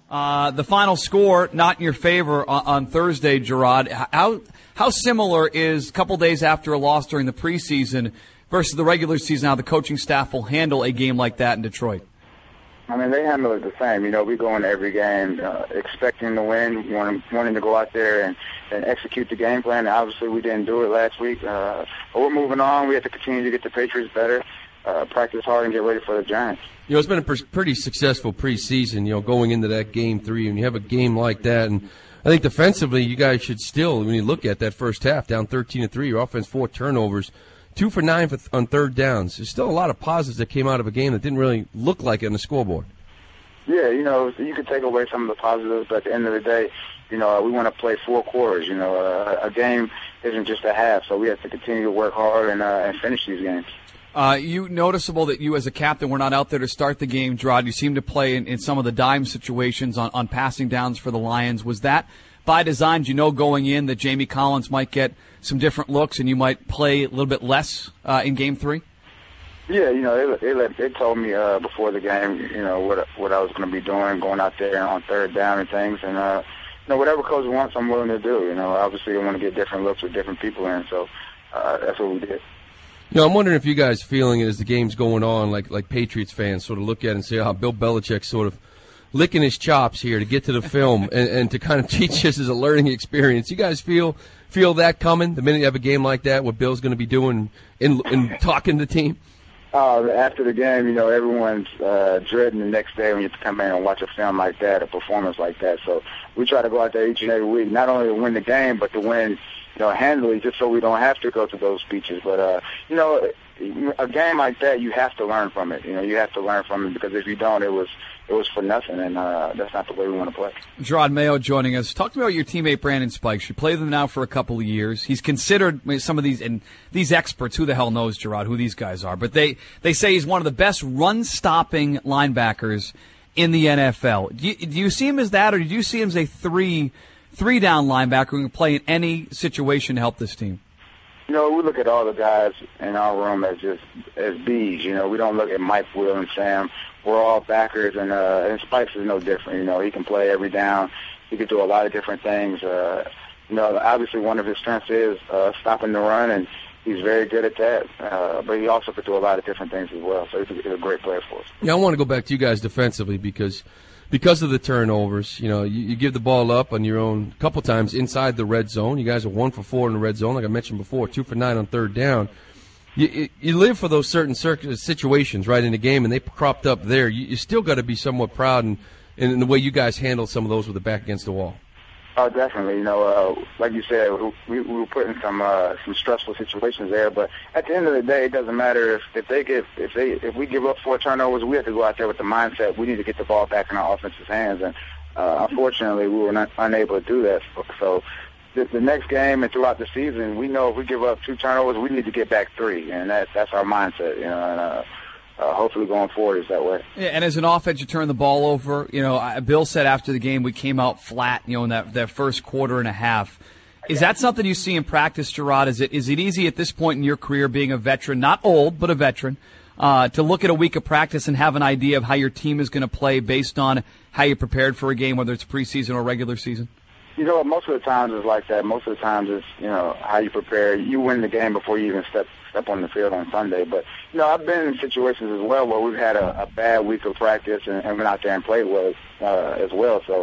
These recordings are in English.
The final score, not in your favor on Thursday, Gerard. How similar is a couple days after a loss during the preseason versus the regular season, how the coaching staff will handle a game like that in Detroit? I mean, they handle it the same. You know, we go into every game expecting to win, wanting to go out there and execute the game plan. Obviously, we didn't do it last week. But we're moving on. We have to continue to get the Patriots better, practice hard, and get ready for the Giants. You know, it's been a pretty successful preseason, you know, going into that Game 3, and you have a game like that. And I think defensively, you guys should still, when you look at that first half, down 13-3, your offense 4 turnovers, 2 for 9 on third downs. There's still a lot of positives that came out of a game that didn't really look like it on the scoreboard. Yeah, you know, you could take away some of the positives, but at the end of the day, you know, we want to play 4 quarters. You know, a game isn't just a half, so we have to continue to work hard and finish these games. You noticeable that you as a captain were not out there to start the game, Gerard. You seem to play in some of the dime situations on passing downs for the Lions. Was that by design? Do you know going in that Jamie Collins might get some different looks and you might play a little bit less in Game 3? Yeah, you know, they told me before the game, you know, what I was going to be doing, going out there on third down and things. And, you know, whatever coach wants, I'm willing to do. You know, obviously I want to get different looks with different people in, so that's what we did. You know, I'm wondering if you guys feeling it as the game's going on, like Patriots fans sort of look at it and say, oh, Bill Belichick's sort of licking his chops here to get to the film and to kind of teach us as a learning experience. You guys feel that coming the minute you have a game like that, what Bill's going to be doing in talking to the team? After the game, you know, everyone's dreading the next day when you have to come in and watch a film like that, a performance like that. So we try to go out there each and every week, not only to win the game, but to win, you know, handily, just so we don't have to go to those speeches. But, you know, a game like that, you have to learn from it. You know, you have to learn from it because if you don't, it was for nothing, and that's not the way we want to play. Gerard Mayo joining us. Talk to me about your teammate Brandon Spikes. You played them now for a couple of years. He's considered some of these experts. Who the hell knows, Gerard, who these guys are? But they say he's one of the best run-stopping linebackers in the NFL. Do you see him as that, or do you see him as a three-down linebacker who can play in any situation to help this team? You know, we look at all the guys in our room as B's. You know, we don't look at Mike, Will, and Sam. We're all backers, and Spikes is no different. You know, he can play every down. He can do a lot of different things. You know, obviously one of his strengths is stopping the run, and he's very good at that. But he also could do a lot of different things as well. So he's a great player for us. Yeah, I want to go back to you guys defensively because of the turnovers. You know, you give the ball up on your own a couple times inside the red zone. You guys are 1 for 4 in the red zone, like I mentioned before, 2 for 9 on third down. You live for those certain situations, right, in the game, and they cropped up there. You still got to be somewhat proud in the way you guys handled some of those with the back against the wall. Oh, definitely. You know, like you said, we were put in some stressful situations there. But at the end of the day, it doesn't matter if we give up 4 turnovers. We have to go out there with the mindset we need to get the ball back in our offense's hands. And unfortunately, we were unable to do that. So the next game and throughout the season, we know if we give up 2 turnovers, we need to get back 3, and that's our mindset. You know, and hopefully going forward is that way. Yeah, and as an offense, you turn the ball over. You know, Bill said after the game we came out flat. You know, in that first quarter and a half. Is that something you see in practice, Gerard? Is it easy at this point in your career, being a veteran, not old but a veteran, to look at a week of practice and have an idea of how your team is going to play based on how you prepared for a game, whether it's preseason or regular season? You know, most of the times it's like that. Most of the times it's, you know, how you prepare. You win the game before you even step on the field on Sunday. But, you know, I've been in situations as well where we've had a bad week of practice and went out there and played well as well. So,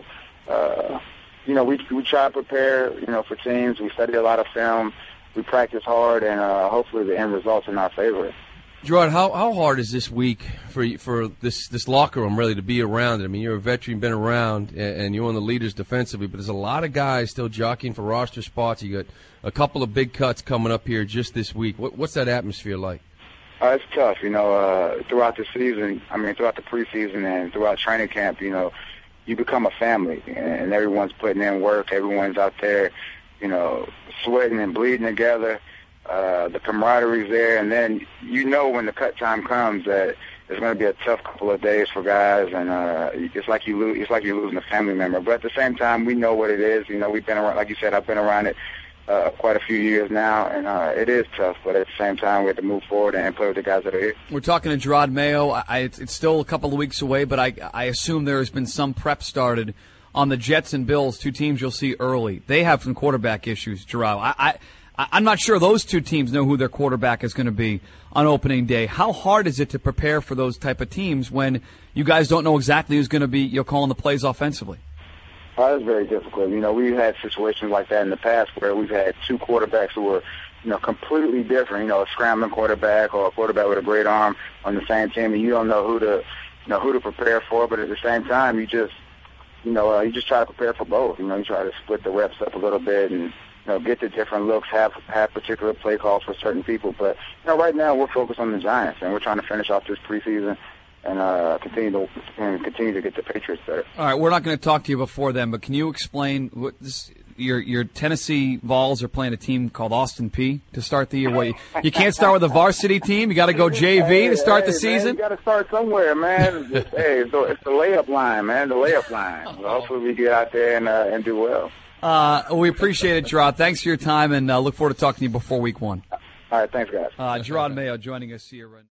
you know, we try to prepare, you know, for teams. We study a lot of film. We practice hard, and hopefully the end result's in our favor. Gerard, how hard is this week for this locker room really to be around it? I mean, you're a veteran, been around, and you're one of the leaders defensively, but there's a lot of guys still jockeying for roster spots. You got a couple of big cuts coming up here just this week. What's that atmosphere like? It's tough, you know, throughout the season, throughout the preseason and throughout training camp, you know, you become a family, and everyone's putting in work. Everyone's out there, you know, sweating and bleeding together. The camaraderie's there, and then you know when the cut time comes that it's going to be a tough couple of days for guys, and it's like you're losing a family member. But at the same time, we know what it is. You know, we've been around, like you said, I've been around it quite a few years now, and it is tough. But at the same time, we have to move forward and play with the guys that are here. We're talking to Gerard Mayo. It's still a couple of weeks away, but I assume there has been some prep started on the Jets and Bills, two teams you'll see early. They have some quarterback issues, Gerard. I'm not sure those two teams know who their quarterback is going to be on opening day. How hard is it to prepare for those type of teams when you guys don't know exactly who's going to be calling the plays offensively? It's very difficult. We've had situations like that in the past where we've had two quarterbacks who were, completely different. A scrambling quarterback or a quarterback with a great arm on the same team, and you don't know who to prepare for. But at the same time, you just try to prepare for both. You try to split the reps up a little bit and get the different looks, have particular play calls for certain people. But right now we're focused on the Giants, and we're trying to finish off this preseason and continue to get the Patriots better. All right, we're not going to talk to you before then, but can you explain what your Tennessee Vols are playing a team called Austin Peay to start the year? You can't start with a varsity team. You got to go JV to start the season. Man, you got to start somewhere, man. It's the layup line, man. The layup line. Hopefully we get out there and do well. We appreciate it, Gerard. Thanks for your time, and look forward to talking to you before week 1. All right, thanks, guys. Gerard Mayo joining us here.